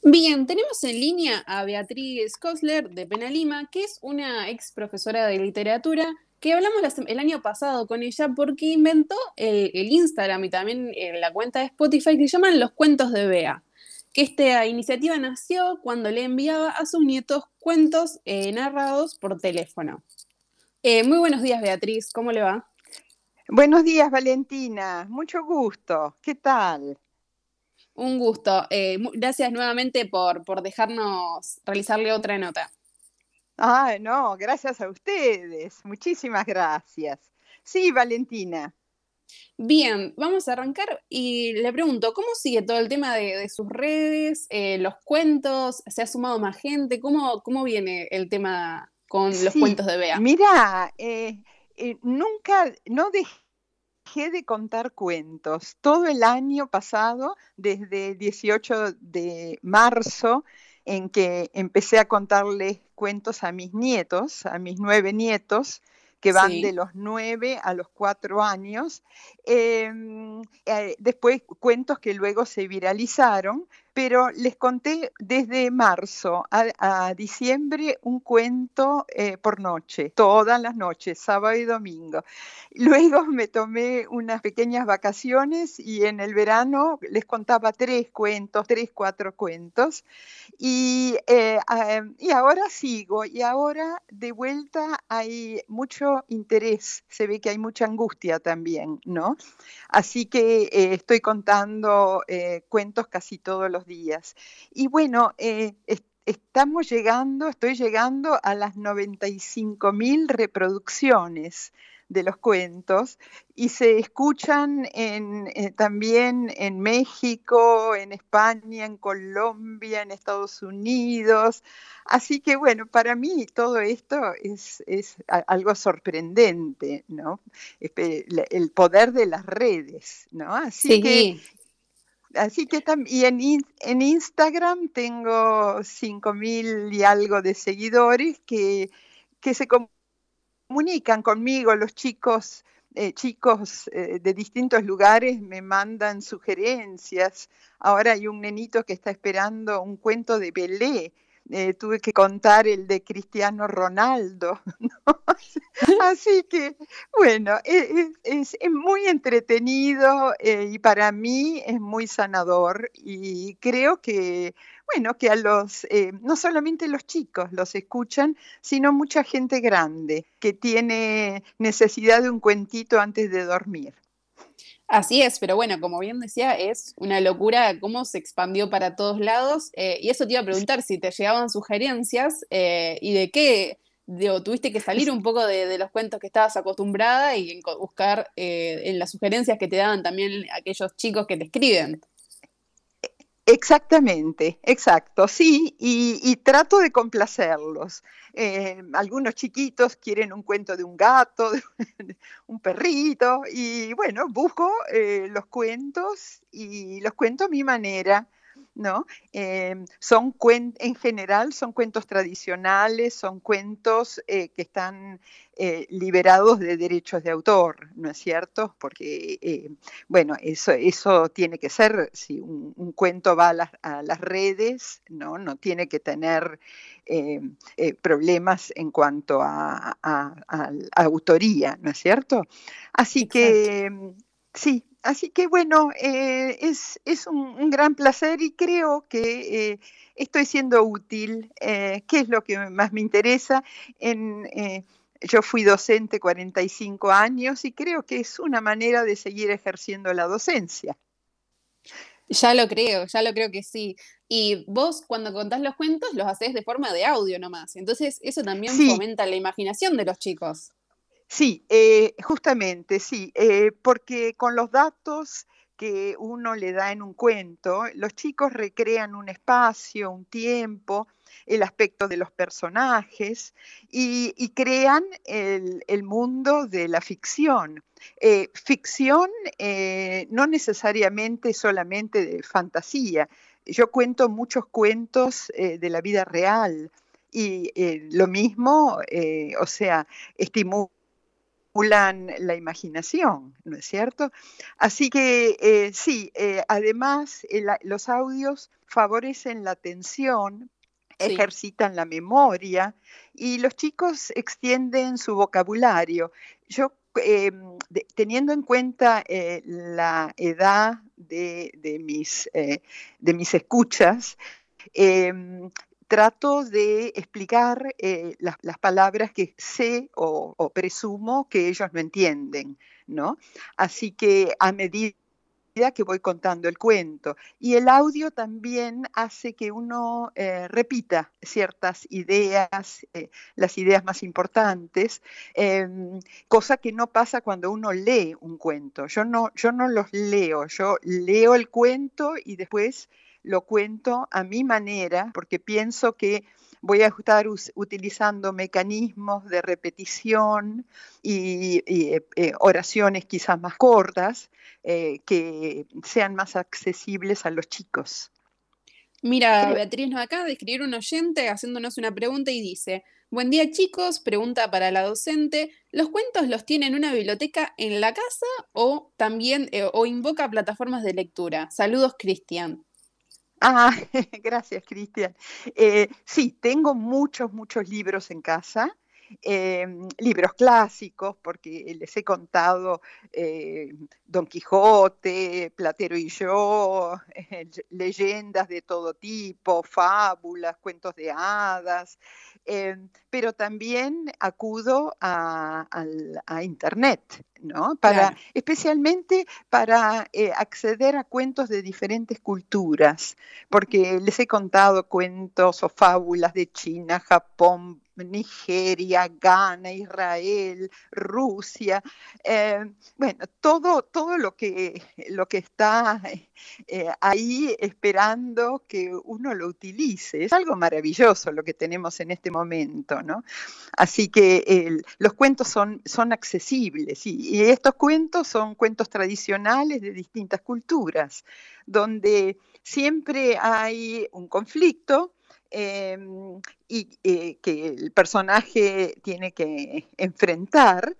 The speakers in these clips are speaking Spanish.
Bien, tenemos en línea a Beatriz Kosler de Penalima, que es una ex profesora de literatura, que hablamos el año pasado con ella porque inventó el Instagram y también la cuenta de Spotify que llaman Los Cuentos de Bea, que esta iniciativa nació cuando le enviaba a sus nietos cuentos narrados por teléfono. Muy buenos días, Beatriz, ¿cómo le va? Buenos días, Valentina. Mucho gusto. ¿Qué tal? Un gusto. Gracias nuevamente por dejarnos realizarle otra nota. No, gracias a ustedes. Muchísimas gracias. Sí, Valentina. Bien, vamos a arrancar y le pregunto, ¿cómo sigue todo el tema de sus redes, los cuentos? ¿Se ha sumado más gente? ¿Cómo viene el tema con los Sí, cuentos de Bea? mira, nunca, no dejé de contar cuentos. Todo el año pasado, desde el 18 de marzo, en que empecé a contarles cuentos a mis nietos, a mis 9 nietos, que van de Sí. los 9 a los 4 años. Eh, Después cuentos que luego se viralizaron, pero les conté desde marzo a diciembre un cuento por noche, todas las noches, sábado y domingo. Luego me tomé unas pequeñas vacaciones y en el verano les contaba 3 cuentos, 3, 4 cuentos. Y ahora sigo, y ahora de vuelta hay mucho interés, se ve que hay mucha angustia también, ¿no? Así que estoy contando cuentos casi todos los días. Y bueno, estoy llegando a las 95.000 reproducciones de los cuentos y se escuchan también en México, en España, en Colombia, en Estados Unidos. Así que bueno, para mí todo esto es algo sorprendente, ¿no? El poder de las redes, ¿no? Sí. Y en Instagram tengo 5.000 y algo de seguidores que se comunican conmigo, los chicos de distintos lugares me mandan sugerencias. Ahora hay un nenito que está esperando un cuento de Pelé. Tuve que contar el de Cristiano Ronaldo, ¿no? Así que, bueno, es muy entretenido y para mí es muy sanador y creo que, bueno, que no solamente los chicos los escuchan, sino mucha gente grande que tiene necesidad de un cuentito antes de dormir. Así es, pero bueno, como bien decía, es una locura cómo se expandió para todos lados. Y eso te iba a preguntar si te llegaban sugerencias y de qué, digo, tuviste que salir un poco de los cuentos que estabas acostumbrada y buscar en las sugerencias que te daban también aquellos chicos que te escriben. Exactamente, exacto, sí, y trato de complacerlos. Algunos chiquitos quieren un cuento de un gato, de un perrito, y bueno, busco los cuentos y los cuento a mi manera, ¿no? En general son cuentos tradicionales, son cuentos que están liberados de derechos de autor, ¿no es cierto? Porque bueno, eso tiene que ser, si un cuento va a las redes, ¿no? No tiene que tener problemas en cuanto a autoría, ¿no es cierto? Así Exacto. que sí, así que bueno, es un gran placer y creo que estoy siendo útil, que es lo que más me interesa yo fui docente 45 años y creo que es una manera de seguir ejerciendo la docencia. Ya lo creo que sí. Y vos cuando contás los cuentos los haces de forma de audio nomás. Entonces eso también Sí, fomenta la imaginación de los chicos. sí, justamente, sí, porque con los datos que uno le da en un cuento, los chicos recrean un espacio, un tiempo, el aspecto de los personajes y crean el mundo de la ficción. Ficción no necesariamente solamente de fantasía. Yo cuento muchos cuentos de la vida real y lo mismo, o sea, estimulo estimulan la imaginación, ¿no es cierto? Así que sí, además los audios favorecen la atención, Sí. ejercitan la memoria y los chicos extienden su vocabulario. Yo, teniendo en cuenta la edad de mis escuchas, trato de explicar las palabras que sé o presumo que ellos no entienden, ¿no? Así que a medida que voy contando el cuento. Y el audio también hace que uno repita ciertas ideas, las ideas más importantes, eh, cosa que no pasa cuando uno lee un cuento. Yo no los leo, yo leo el cuento y después lo cuento a mi manera, porque pienso que voy a estar utilizando mecanismos de repetición y oraciones quizás más cortas, que sean más accesibles a los chicos. Mira, Creo. Beatriz, nos acaba de escribir un oyente haciéndonos una pregunta y dice, buen día chicos, pregunta para la docente, ¿los cuentos los tiene en una biblioteca en la casa o también o invoca plataformas de lectura? Saludos, Cristian. Ah, gracias, Cristian. Sí, tengo muchos libros en casa, libros clásicos, porque les he contado eh, Don Quijote, Platero y yo, leyendas de todo tipo, fábulas, cuentos de hadas, pero también acudo a Internet, ¿no? Claro. Especialmente para acceder a cuentos de diferentes culturas, porque les he contado cuentos o fábulas de China, Japón, Nigeria, Ghana, Israel, Rusia, bueno, todo lo que está ahí esperando que uno lo utilice. Es algo maravilloso lo que tenemos en este momento, ¿no? Así que los cuentos son accesibles y estos cuentos son cuentos tradicionales de distintas culturas, donde siempre hay un conflicto eh, que el personaje tiene que enfrentar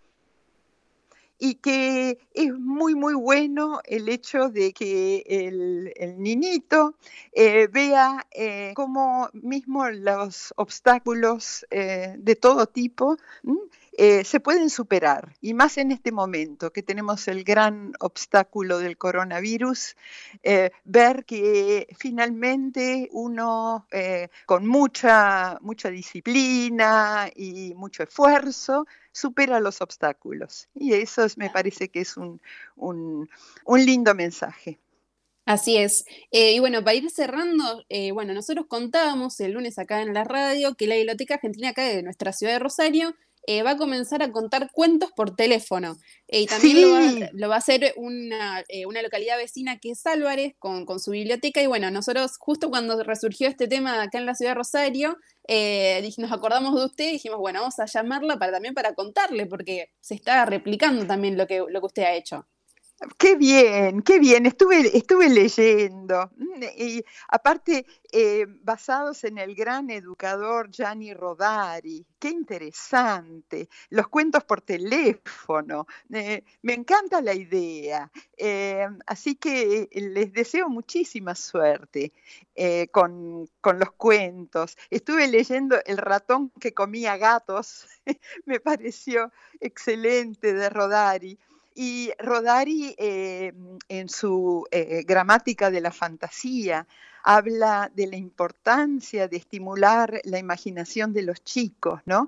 y que es muy bueno el hecho de que el niñito vea cómo mismo los obstáculos de todo tipo se pueden superar. Y más en este momento que tenemos el gran obstáculo del coronavirus, ver que finalmente uno con mucha disciplina y mucho esfuerzo supera los obstáculos. Y eso me parece que es un lindo mensaje. Así es. Y bueno, para ir cerrando, bueno, nosotros contábamos el lunes acá en la radio que la Biblioteca Argentina acá de nuestra ciudad de Rosario va a comenzar a contar cuentos por teléfono. Y también Sí, lo va a hacer una localidad vecina que es Álvarez con su biblioteca. Y bueno, nosotros justo cuando resurgió este tema acá en la ciudad de Rosario, nos acordamos de usted y dijimos, bueno, vamos a llamarla también para contarle, porque se está replicando también lo que usted ha hecho. qué bien, estuve leyendo. Y aparte, basados en el gran educador Gianni Rodari, qué interesante, los cuentos por teléfono, me encanta la idea. Así que les deseo muchísima suerte con los cuentos. Estuve leyendo El ratón que comía gatos, me pareció excelente de Rodari. Y Rodari, en su gramática de la fantasía, habla de la importancia de estimular la imaginación de los chicos, ¿no?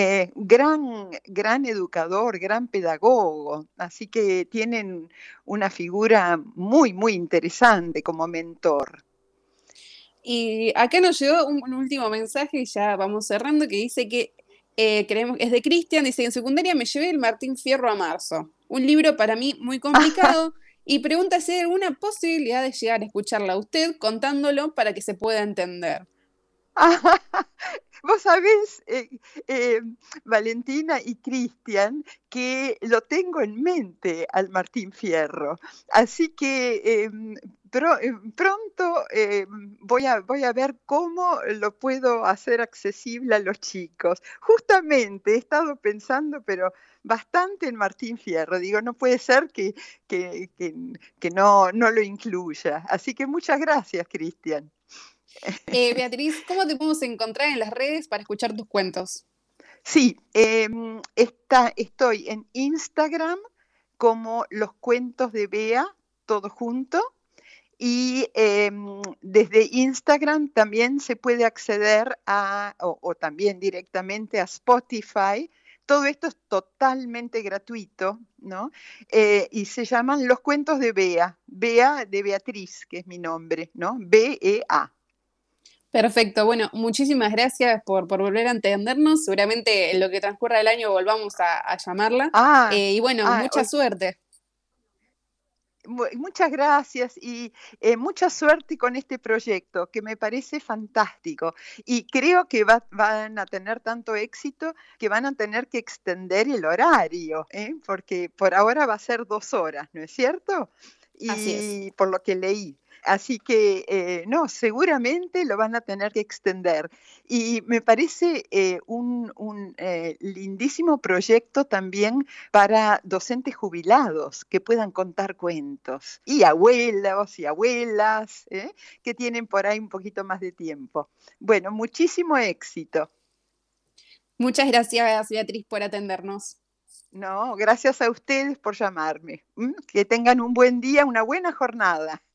Gran educador, gran pedagogo, así que tienen una figura muy interesante como mentor. Y acá nos llegó un último mensaje y ya vamos cerrando que dice que creemos es de Cristian, dice en secundaria me llevé el Martín Fierro a marzo, un libro para mí muy complicado y pregunta si hay alguna posibilidad de llegar a escucharla a usted contándolo para que se pueda entender. Vos sabés, Valentina y Cristian, que lo tengo en mente al Martín Fierro. Así que pronto voy a ver cómo lo puedo hacer accesible a los chicos. Justamente he estado pensando, pero bastante en Martín Fierro. Digo, no puede ser que no lo incluya. Así que muchas gracias, Cristian. Beatriz, ¿cómo te podemos encontrar en las redes para escuchar tus cuentos? Sí, estoy en Instagram como Los Cuentos de Bea, todo junto. Y desde Instagram también se puede acceder o también directamente a Spotify. Todo esto es totalmente gratuito, ¿no? Y se llaman Los Cuentos de Bea, Bea de Beatriz, que es mi nombre, ¿no? B-E-A. Perfecto, bueno, muchísimas gracias por volver a entendernos. Seguramente en lo que transcurra el año volvamos a llamarla. Ah, Y bueno, ah, mucha suerte. Muchas gracias y mucha suerte con este proyecto que me parece fantástico y creo que van a tener tanto éxito que van a tener que extender el horario, porque por ahora va a ser 2 horas, ¿no es cierto? Así es. Y por lo que leí. Así que no, seguramente lo van a tener que extender. Y me parece un lindísimo proyecto también para docentes jubilados que puedan contar cuentos y abuelos y abuelas que tienen por ahí un poquito más de tiempo. Bueno, muchísimo éxito. Muchas gracias, Beatriz, por atendernos. No, gracias a ustedes por llamarme. Que tengan un buen día, una buena jornada.